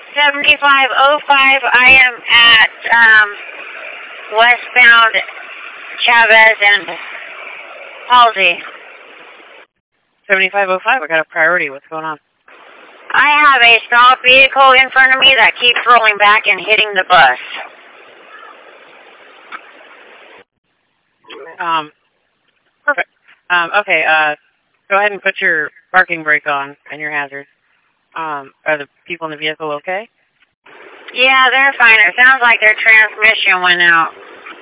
7505. I am at westbound Chavez and Halsey. 7505. I got a priority. What's going on? I have a stalled vehicle in front of me that keeps rolling back and hitting the bus. Perfect. Okay, go ahead and put your parking brake on and your hazards. Are the people in the vehicle okay? Yeah, they're fine. It sounds like their transmission went out.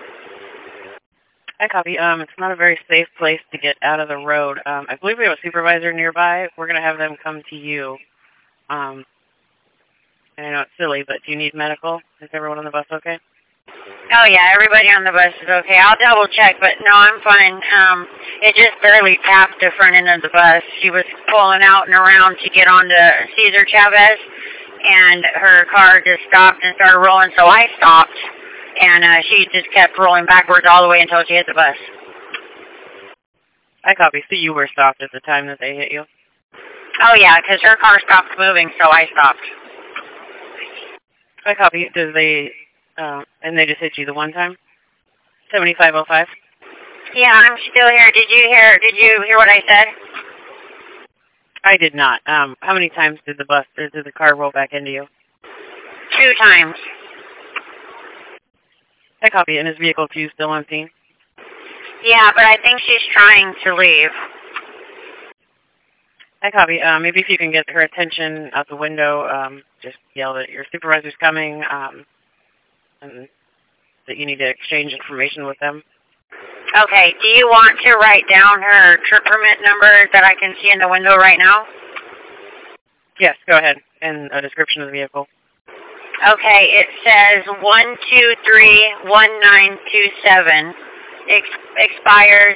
I copy. It's not a very safe place to get out of the road. I believe we have a supervisor nearby. We're going to have them come to you. And I know it's silly, but do you need medical? Is everyone on the bus okay? Oh, yeah, everybody on the bus is okay. I'll double check, but no, I'm fine. It just barely tapped the front end of the bus. She was pulling out and around to get onto Cesar Chavez, and her car just stopped and started rolling, so I stopped, and she just kept rolling backwards all the way until she hit the bus. I copy. So you were stopped at the time that they hit you? Oh, yeah, because her car stopped moving, so I stopped. I copy. Does they... and they just hit you the one time? 7505? Yeah, I'm still here. Did you hear what I said? I did not. How many times did the car roll back into you? 2 times. I copy. And is vehicle 2 still on scene? Yeah, but I think she's trying to leave. I copy. Maybe if you can get her attention out the window, just yell that your supervisor's coming, and that you need to exchange information with them. Okay, do you want to write down her trip permit number that I can see in the window right now? Yes, go ahead. And a description of the vehicle. Okay, it says 1231927. Expires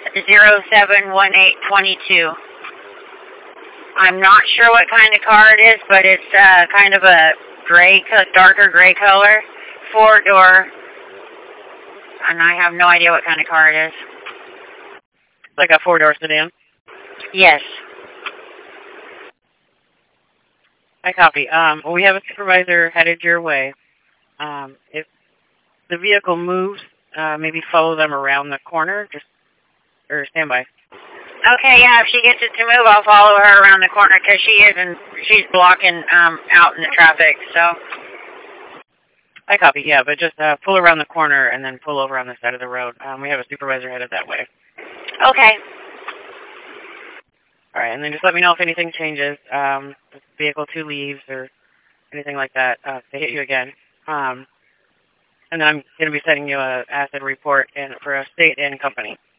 071822. I'm not sure what kind of car it is, but it's kind of a darker gray color. 4-door, and I have no idea what kind of car it is. Like a 4-door sedan? Yes. I copy. Well, we have a supervisor headed your way. If the vehicle moves, maybe follow them around the corner, or stand by. Okay, yeah, if she gets it to move, I'll follow her around the corner, because she's blocking out in the traffic, so... I copy, yeah, but just pull around the corner and then pull over on the side of the road. We have a supervisor headed that way. Okay. All right, and then just let me know if anything changes, if vehicle 2 leaves or anything like that, they hit you again. And then I'm going to be sending you an acid report for a state and company.